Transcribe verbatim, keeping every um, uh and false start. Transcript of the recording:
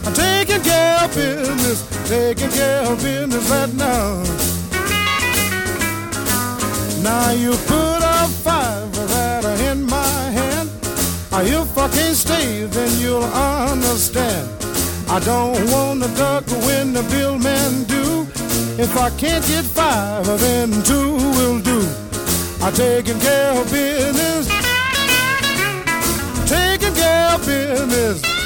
I'm taking care of business, taking care of business right now. Now you put a five right in my hand. If I can't stay, then you'll understand. I don't want to duck when the bill man do. If I can't get five, then two will do. I'm taking care of business, taking care of business.